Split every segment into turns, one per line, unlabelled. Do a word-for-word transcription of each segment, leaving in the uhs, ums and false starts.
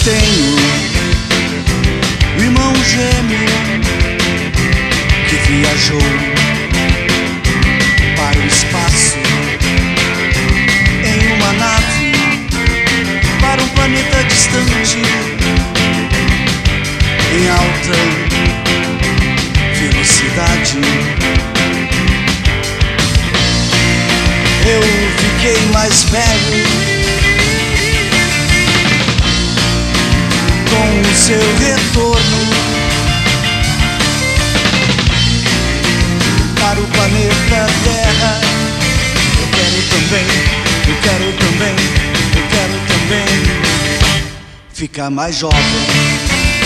tenho um irmão gêmeo que viajou para o espaço em uma nave para um planeta distante em alta velocidade. Eu fiquei mais velho com o seu retorno para o planeta Terra. Eu quero também, eu quero também, eu quero também ficar mais jovem.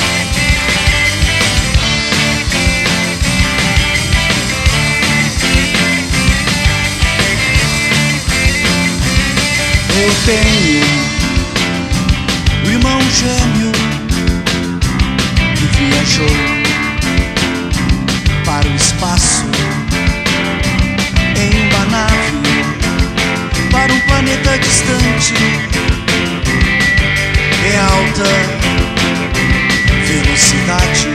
Eu tenho um irmão gêmeo que viajou para o espaço em uma nave para um planeta distante em alta velocidade.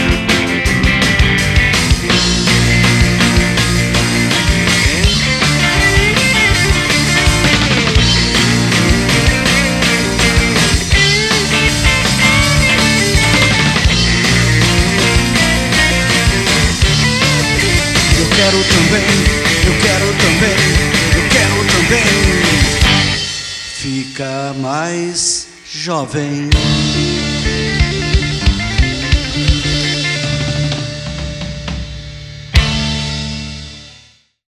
Eu quero também, eu quero também, eu quero também ficar mais jovem.